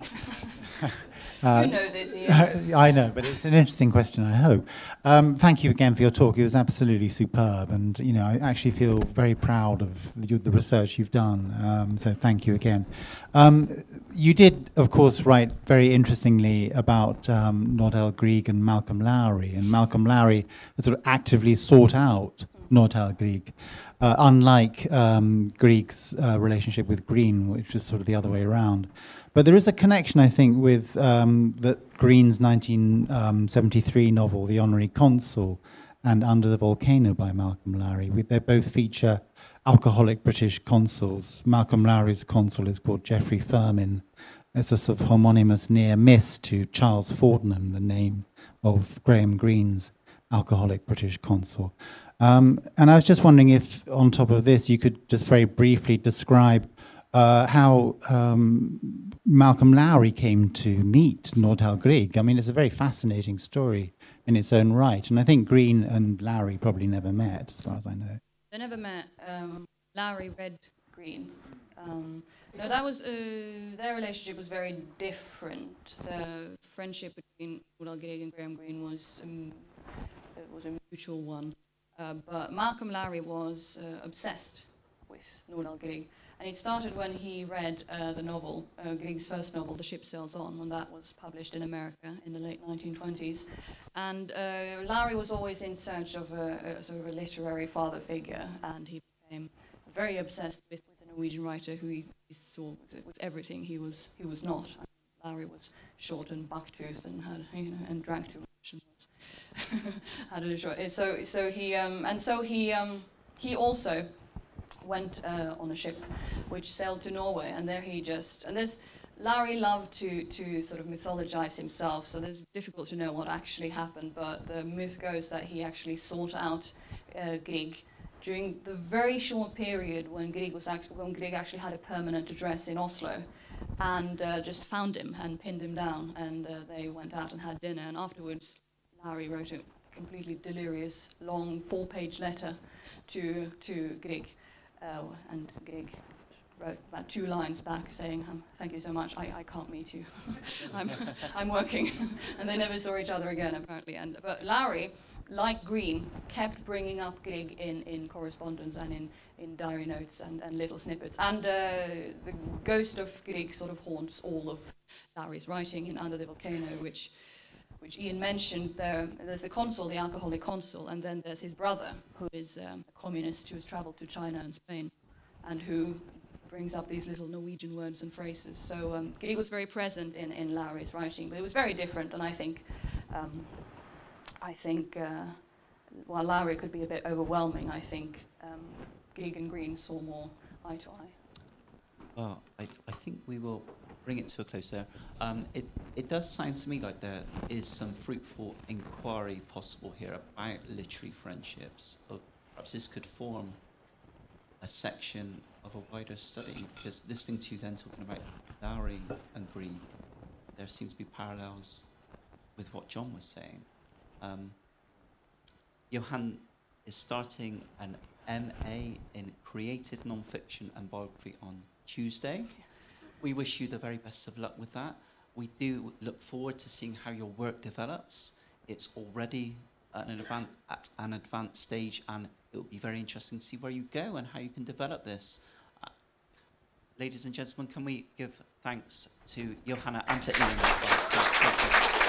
You know this, Ian. I know, but it's an interesting question, I hope. Thank you again for your talk. It was absolutely superb, and I actually feel very proud of the research you've done. So thank you again. You did, of course, write very interestingly about Nordahl Grieg and Malcolm Lowry, and Malcolm Lowry sort of actively sought out Nordahl Grieg, unlike Grieg's relationship with Green, which was sort of the other way around. But there is a connection, I think, with Green's 1973 novel, The Honorary Consul, and Under the Volcano by Malcolm Lowry. They both feature alcoholic British consuls. Malcolm Lowry's consul is called Geoffrey Firmin. It's a sort of homonymous near miss to Charles Fortnum, the name of Graham Greene's alcoholic British consul. And I was just wondering if, on top of this, you could just very briefly describe how Malcolm Lowry came to meet Nordal Grieg. I mean, it's a very fascinating story in its own right. And I think Green and Lowry probably never met, as far as I know. They never met. Lowry read Green. No, that was their relationship was very different. The friendship between Nordal Grieg and Graham Greene was a mutual one. But Malcolm Lowry was obsessed with Nordal Grieg. And it started when he read the novel, Grieg's first novel, The Ship Sails On, when that was published in America in the late 1920s. And Lowry was always in search of a sort of a literary father figure, and he became very obsessed with a Norwegian writer who he saw was everything he was not. Lowry was short and buck-toothed and had and drank too much and had a short. He also went on a ship which sailed to Norway, and there he just Lowry loved to sort of mythologize himself, so it's difficult to know what actually happened, but the myth goes that he actually sought out Grieg during the very short period when Grieg actually had a permanent address in Oslo, and just found him and pinned him down, and they went out and had dinner, and afterwards Lowry wrote a completely delirious, long 4-page letter to Grieg, and Grieg wrote about 2 lines back saying, "Thank you so much. I can't meet you. I'm working." And they never saw each other again, apparently. But Lowry, like Green, kept bringing up Grieg in correspondence and in diary notes and little snippets. And the ghost of Grieg sort of haunts all of Lowry's writing in Under the Volcano, which Ian mentioned. There's the consul, the alcoholic consul, and then there's his brother, who is a communist who has traveled to China and Spain, and who brings up these little Norwegian words and phrases. So Grieg was very present in Lowry's writing, but it was very different, and I think while Lowry could be a bit overwhelming, I think Grieg and Green saw more eye to eye. Well, I think we will bring it to a close there. It does sound to me like there is some fruitful inquiry possible here about literary friendships. Or perhaps this could form a section of a wider study, because listening to you then talking about Lowry and Grieg, there seems to be parallels with what John was saying. Johan is starting an MA in creative non-fiction and biography on Tuesday. We wish you the very best of luck with that. We do look forward to seeing how your work develops. It's already at an advanced stage, and it will be very interesting to see where you go and how you can develop this. Ladies and gentlemen, can we give thanks to Johanna and to Ian as well?